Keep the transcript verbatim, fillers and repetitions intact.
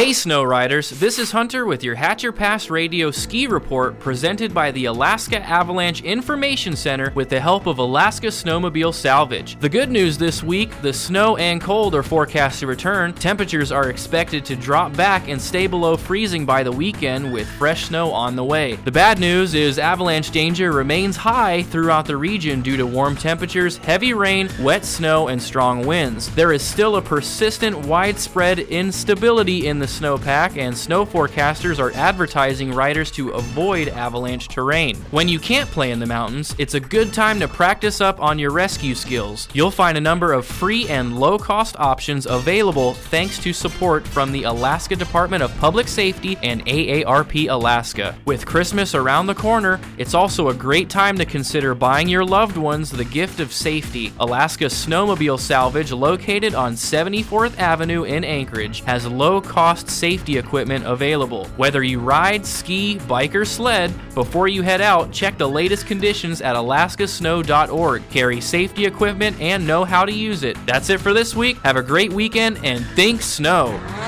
Hey Snow Riders, this is Hunter with your Hatcher Pass Radio Ski Report presented by the Alaska Avalanche Information Center with the help of Alaska Snowmobile Salvage. The good news this week, the snow and cold are forecast to return. Temperatures are expected to drop back and stay below freezing by the weekend with fresh snow on the way. The bad news is avalanche danger remains high throughout the region due to warm temperatures, heavy rain, wet snow, and strong winds. There is still a persistent widespread instability in the snowpack, and snow forecasters are advertising riders to avoid avalanche terrain. When you can't play in the mountains, it's a good time to practice up on your rescue skills. You'll find a number of free and low-cost options available thanks to support from the Alaska Department of Public Safety and A A R P Alaska. With Christmas around the corner, it's also a great time to consider buying your loved ones the gift of safety. Alaska Snowmobile Salvage, located on seventy-fourth Avenue in Anchorage, has low-cost safety equipment available. Whether you ride, ski, bike, or sled, before you head out, check the latest conditions at alaska snow dot org. Carry safety equipment and know how to use it. That's it for this week. Have a great weekend and think snow!